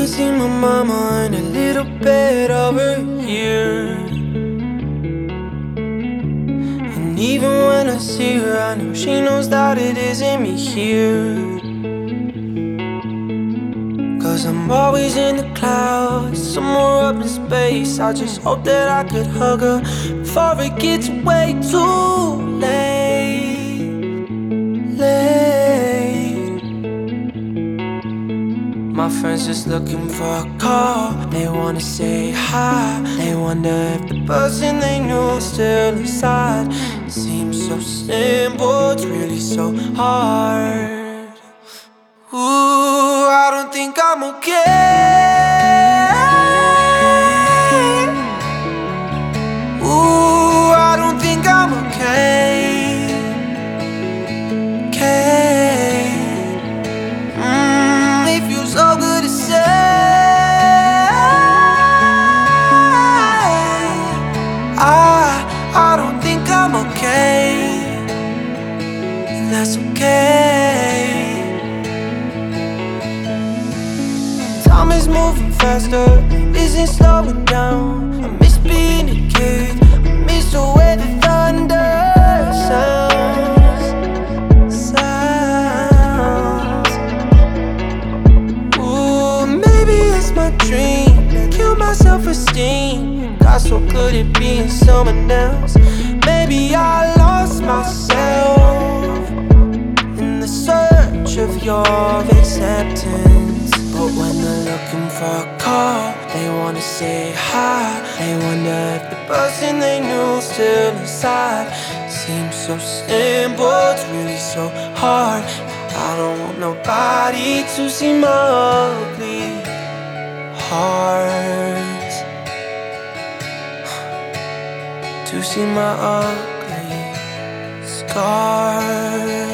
see my mama in a little bed over here. And even when I see her, I know she knows that it isn't me here. 'Cause I'm always in the clouds, somewhere up in space. I just hope that I could hug her before it gets way too late. My friends just looking for a call. They wanna say hi. They wonder if the person they knew is still inside. It seems so simple, it's really so hard. Ooh, I don't think I'm okay. Ooh, I don't think I'm okay. It feels so good to say I don't think I'm okay, and that's okay. Time is moving faster, isn't slowing down. I miss being a kid, I miss the way the thunder sounds. Ooh, maybe it's my dream that killed my self-esteem. Got so good at being someone else. Maybe I lost myself in the search of your acceptance. But when they're looking for a call, they wanna say hi. They wonder if the person they knew is still inside. Seems so simple, it's really so hard. I don't want nobody to see my ugly heart, to see my ugly scars.